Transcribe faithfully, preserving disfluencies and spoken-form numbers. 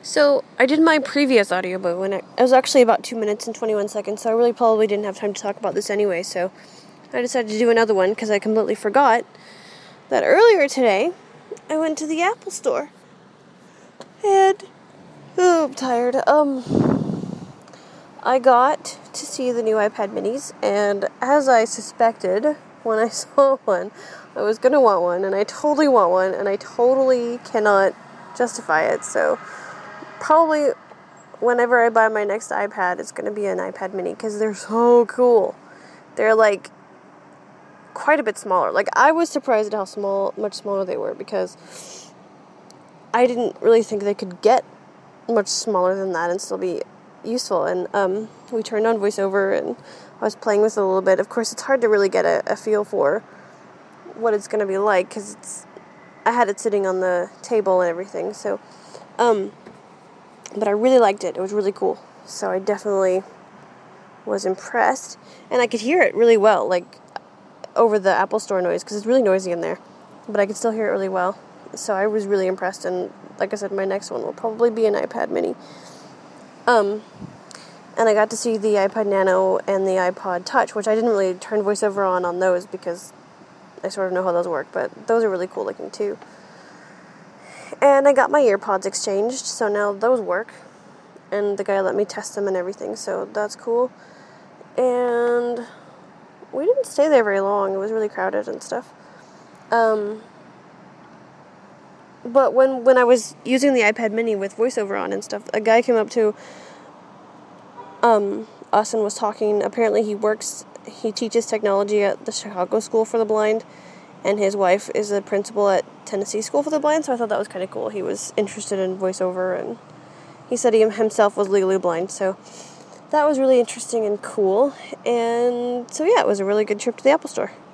So, I did my previous audiobook, and it was actually about two minutes and twenty-one seconds, so I really probably didn't have time to talk about this anyway, so I decided to do another one, because I completely forgot that earlier today, I went to the Apple store, and, oh, I'm tired, um, I got to see the new iPad minis, and as I suspected, when I saw one, I was going to want one, and I totally want one, and I totally cannot justify it, so probably whenever I buy my next iPad, it's going to be an iPad mini, because they're so cool. They're, like, quite a bit smaller. Like, I was surprised at how small, much smaller they were, because I didn't really think they could get much smaller than that and still be useful. And um, we turned on VoiceOver, and I was playing with it a little bit. Of course, it's hard to really get a, a feel for what it's going to be like, because it's, I had it sitting on the table and everything, so, um... but I really liked it. It was really cool. So I definitely was impressed. And I could hear it really well, like, over the Apple Store noise, because it's really noisy in there. But I could still hear it really well. So I was really impressed. And like I said, my next one will probably be an iPad mini. Um, and I got to see the iPod Nano and the iPod Touch, which I didn't really turn VoiceOver on on those, because I sort of know how those work. But those are really cool looking, too. And I got my earpods exchanged, so now those work. And the guy let me test them and everything, so that's cool. And we didn't stay there very long. It was really crowded and stuff. Um, but when, when I was using the iPad mini with VoiceOver on and stuff, a guy came up to um, us and was talking. Apparently he works, he teaches technology at the Chicago School for the Blind, and his wife is a principal at Tennessee School for the Blind, so I thought that was kind of cool. He was interested in VoiceOver, and he said he himself was legally blind, so that was really interesting and cool. And so, yeah, it was a really good trip to the Apple Store.